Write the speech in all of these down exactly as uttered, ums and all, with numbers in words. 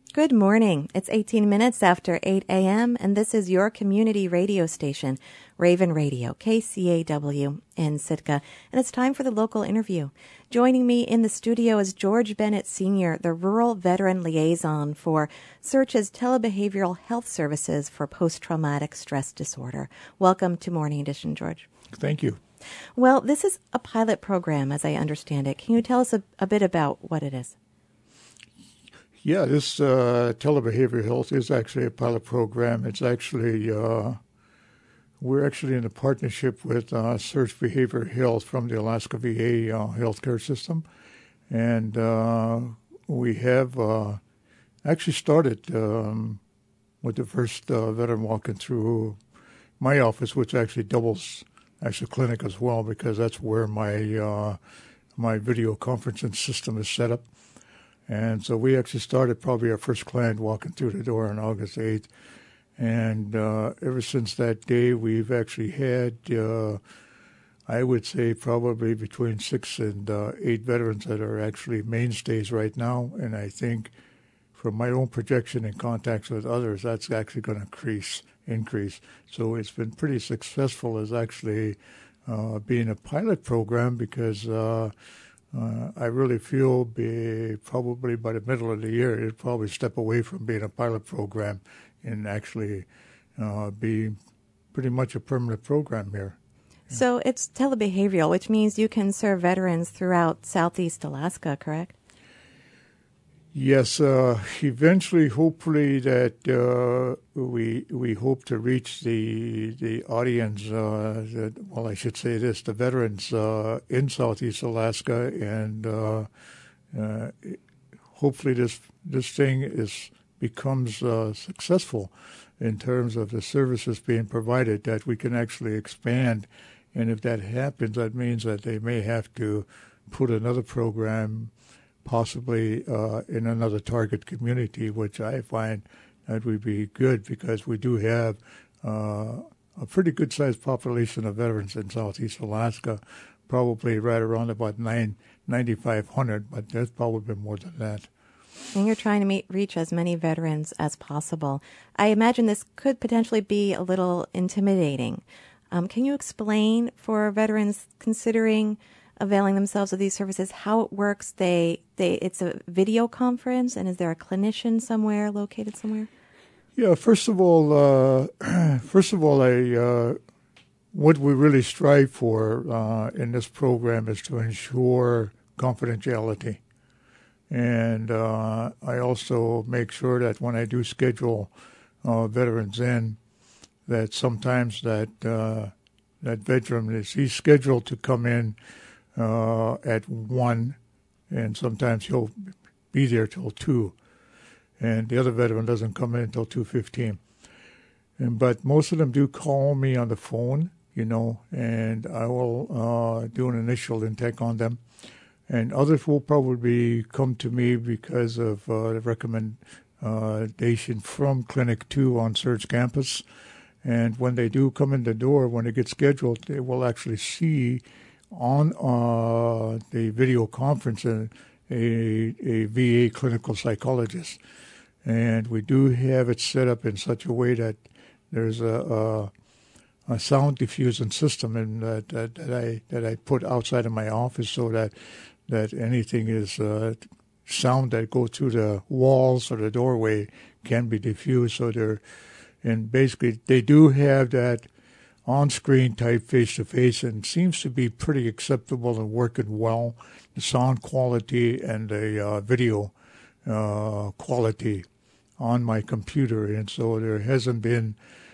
Good morning. It's eighteen minutes after eight a.m., and this is your community radio station, Raven Radio, K C A W in Sitka, and it's time for the local interview. Joining me in the studio is George Bennett Senior, the Rural Veteran Liaison for Search's Telebehavioral Health Services for Post-Traumatic Stress Disorder. Welcome to Morning Edition, George. Thank you. Well, this is a pilot program, as I understand it. Can you tell us a, a bit about what it is? Yeah, this uh, telebehavioral health is actually a pilot program. It's actually, uh, we're actually in a partnership with uh, Search Behavioral Health from the Alaska V A uh, healthcare system. And uh, we have uh, actually started um, with the first uh, veteran walking through my office, which actually doubles as a clinic as well, because that's where my, uh, my video conferencing system is set up. And so we actually started probably our first client walking through the door on August eighth. And uh, ever since that day, we've actually had, uh, I would say, probably between six and uh, eight veterans that are actually mainstays right now. And I think from my own projection and contacts with others, that's actually going to increase. increase. So it's been pretty successful as actually uh, being a pilot program because uh, Uh, I really feel be, probably by the middle of the year, it'll probably step away from being a pilot program and actually uh, be pretty much a permanent program here. So it's telebehavioral, which means you can serve veterans throughout Southeast Alaska, correct? Yes, uh, eventually, hopefully, that uh, we we hope to reach the the audience. Uh, that, well, I should say this: the veterans uh, in Southeast Alaska, and uh, uh, hopefully, this this thing is becomes uh, successful in terms of the services being provided. That we can actually expand, and if that happens, that means that they may have to put another program possibly uh, in another target community, which I find that would be good because we do have uh, a pretty good-sized population of veterans in Southeast Alaska, probably right around about nine, ninety-five hundred, but there's probably more than that. And you're trying to meet, reach as many veterans as possible. I imagine this could potentially be a little intimidating. Um, can you explain for veterans considering availing themselves of these services, how it works? They, they, it's a video conference, and is there a clinician somewhere located somewhere? Yeah, first of all, uh, first of all, I, uh, what we really strive for uh, in this program is to ensure confidentiality, and uh, I also make sure that when I do schedule uh, veterans in, that sometimes that uh, that veteran is he's scheduled to come in Uh, at one, and sometimes he'll be there till two, and the other veteran doesn't come in until two fifteen. And but most of them do call me on the phone, you know, and I will uh, do an initial intake on them, and others will probably come to me because of uh, the recommendation from Clinic Two on Surge Campus, and when they do come in the door, when they get scheduled, they will actually see on uh, the video conference a, a, a V A clinical psychologist. And we do have it set up in such a way that there's a, a, a sound diffusing system in that, that, that I that I put outside of my office so that that anything is uh, sound that goes through the walls or the doorway can be diffused. So they're, and basically they do have that on-screen type face-to-face, and seems to be pretty acceptable and working well. The sound quality and the uh, video uh, quality on my computer, and so there hasn't been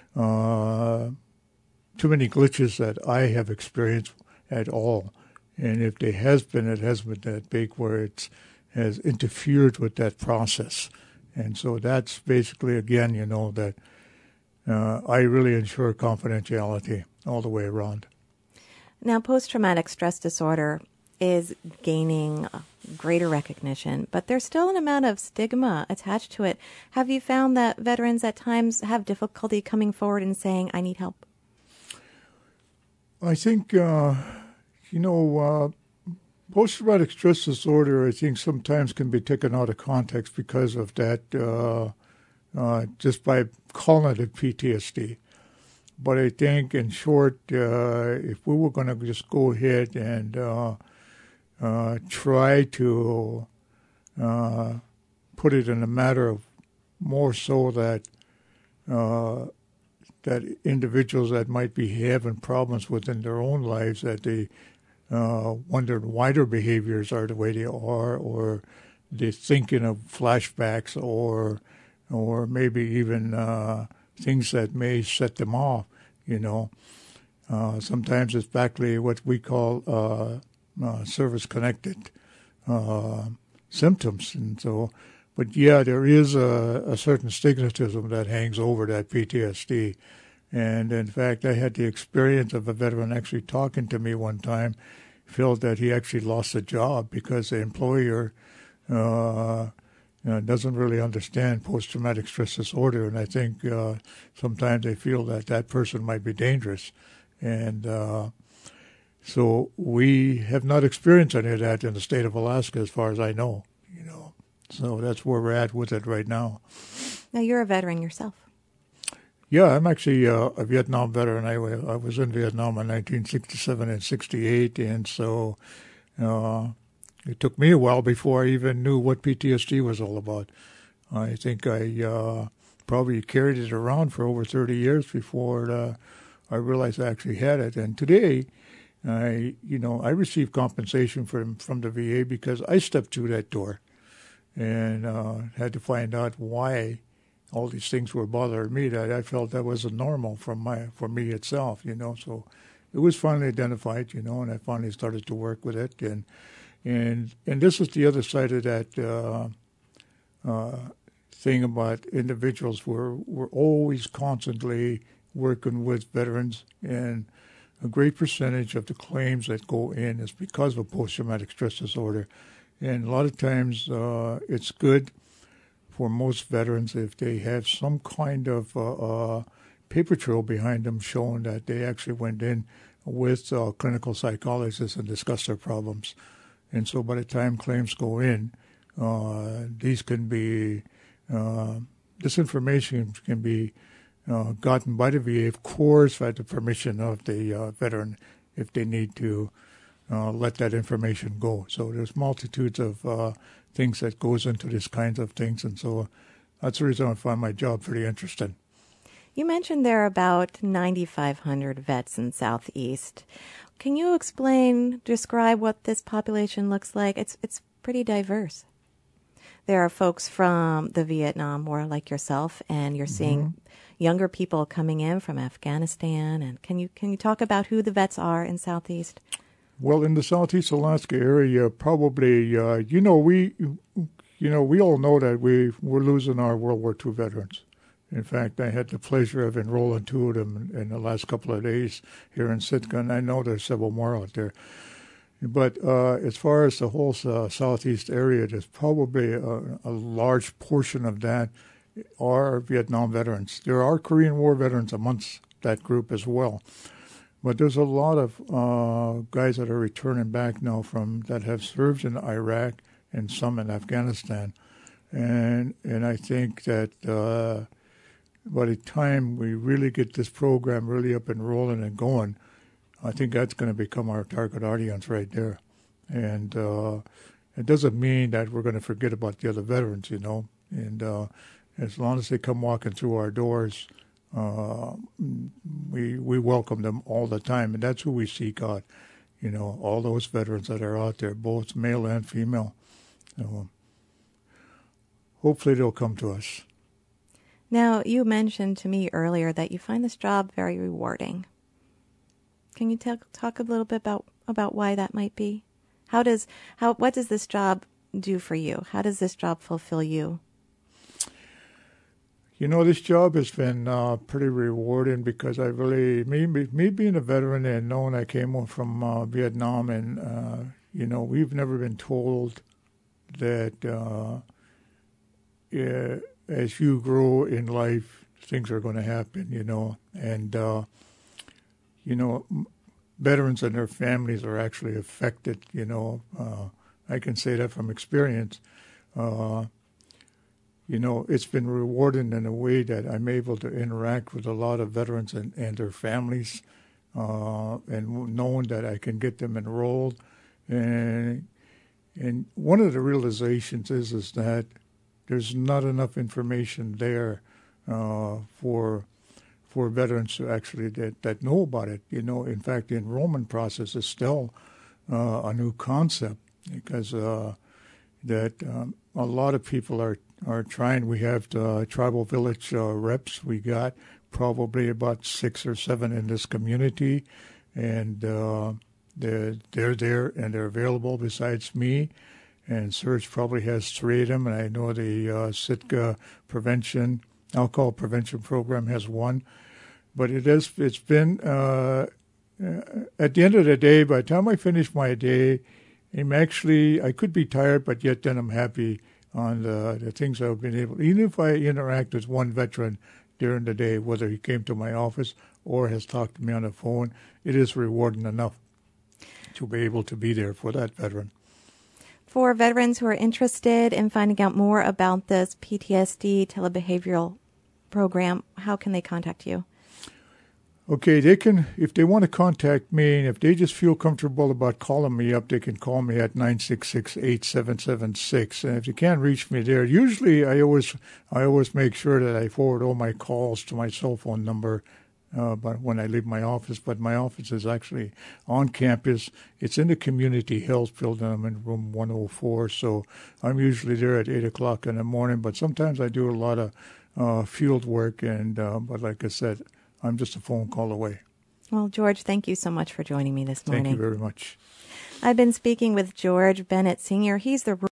uh, too many glitches that I have experienced at all. And if there has been, it hasn't been that big where it has interfered with that process. And so that's basically, again, you know, that Uh, I really ensure confidentiality all the way around. Now, post-traumatic stress disorder is gaining greater recognition, but there's still an amount of stigma attached to it. Have you found that veterans at times have difficulty coming forward and saying, I need help? I think, uh, you know, uh, Post-traumatic stress disorder, I think, sometimes can be taken out of context because of that, uh, uh, just by calling it P T S D. But I think, in short, uh, if we were going to just go ahead and uh, uh, try to uh, put it in a matter of more so that uh, that individuals that might be having problems within their own lives, that they uh, wonder why their behaviors are the way they are, or they're thinking of flashbacks, or or maybe even uh, things that may set them off, you know. Uh, sometimes it's actually what we call uh, uh, service-connected uh, symptoms. And so, but yeah, there is a, a certain stigmatism that hangs over that P T S D. And in fact, I had the experience of a veteran actually talking to me one time, felt that he actually lost a job because the employer uh, you know, doesn't really understand post-traumatic stress disorder. And I think uh, sometimes they feel that that person might be dangerous. And uh, so we have not experienced any of that in the state of Alaska, as far as I know. You know, so that's where we're at with it right now. Now, you're a veteran yourself. Yeah, I'm actually uh, a Vietnam veteran. I, I was in Vietnam in nineteen sixty-seven and sixty-eight, and so uh, it took me a while before I even knew what P T S D was all about. I think I uh, probably carried it around for over thirty years before uh, I realized I actually had it. And today, I, you know, I receive compensation from from the V A because I stepped through that door and uh, had to find out why all these things were bothering me, that I felt that wasn't normal for my for me itself, you know. So it was finally identified, you know, and I finally started to work with it. And and and this is the other side of that uh, uh, thing about individuals. We're we're always constantly working with veterans, and a great percentage of the claims that go in is because of post-traumatic stress disorder. And a lot of times uh, it's good for most veterans if they have some kind of uh, uh, paper trail behind them showing that they actually went in with uh, clinical psychologists and discussed their problems. And so by the time claims go in, uh, these can be, uh, this information can be uh, gotten by the V A, of course, by the permission of the uh, veteran, if they need to uh, let that information go. So there's multitudes of uh, things that goes into these kinds of things, and so that's the reason I find my job pretty interesting. You mentioned there are about ninety-five hundred vets in Southeast. Can you explain, describe what this population looks like? It's it's pretty diverse. There are folks from the Vietnam War like yourself, and you're seeing mm-hmm. younger people coming in from Afghanistan. And can you can you talk about who the vets are in Southeast? Well, in the Southeast Alaska area, probably, uh, you know, we, you know, we all know that we we're losing our World War Two veterans. In fact, I had the pleasure of enrolling two of them in, in the last couple of days here in Sitka, and I know there's several more out there. But uh, as far as the whole uh, Southeast area, there's probably a, a large portion of that are Vietnam veterans. There are Korean War veterans amongst that group as well. But there's a lot of uh, guys that are returning back now from that have served in Iraq and some in Afghanistan, and and I think that uh, by the time we really get this program really up and rolling and going, I think that's going to become our target audience right there. And uh, it doesn't mean that we're going to forget about the other veterans, you know. And uh, as long as they come walking through our doors, Uh, we we welcome them all the time, and that's who we seek out. You know, all those veterans that are out there, both male and female. So hopefully they'll come to us. Now, you mentioned to me earlier that you find this job very rewarding. Can you talk talk a little bit about about why that might be? How does how what does this job do for you? How does this job fulfill you? You know, this job has been uh, pretty rewarding because I really, me, me being a veteran and knowing I came from uh, Vietnam, and, uh, you know, we've never been told that uh, yeah, as you grow in life, things are going to happen, you know. And, uh, you know, veterans and their families are actually affected. You know, uh, I can say that from experience. Uh, you know, it's been rewarding in a way that I'm able to interact with a lot of veterans and, and their families, uh, and knowing that I can get them enrolled. And and one of the realizations is is that there's not enough information there uh, for for veterans to actually that, that know about it. You know, in fact, the enrollment process is still uh, a new concept because uh, that um, a lot of people are, are trying. We have the tribal village uh, reps. We got probably about six or seven in this community, and uh, they're, they're there and they're available besides me. And Surge probably has three of them, and I know the uh, Sitka prevention, alcohol prevention program has one. But it is, it's been, uh, at the end of the day, by the time I finish my day, I'm actually, I could be tired, but yet then I'm happy on the, the things I've been able, even if I interact with one veteran during the day, whether he came to my office or has talked to me on the phone, it is rewarding enough to be able to be there for that veteran. For veterans who are interested in finding out more about this P T S D telebehavioral program, how can they contact you? Okay, they can, if they want to contact me, and if they just feel comfortable about calling me up, they can call me at nine six six, eight seven seven six. And if you can't reach me there, usually I always I always make sure that I forward all my calls to my cell phone number uh, but when I leave my office. But my office is actually on campus. It's in the community health building. I'm in room one oh four, so I'm usually there at eight o'clock in the morning. But sometimes I do a lot of uh, field work, and uh, but like I said, I'm just a phone call away. Well, George, thank you so much for joining me this morning. Thank you very much. I've been speaking with George Bennett Senior He's the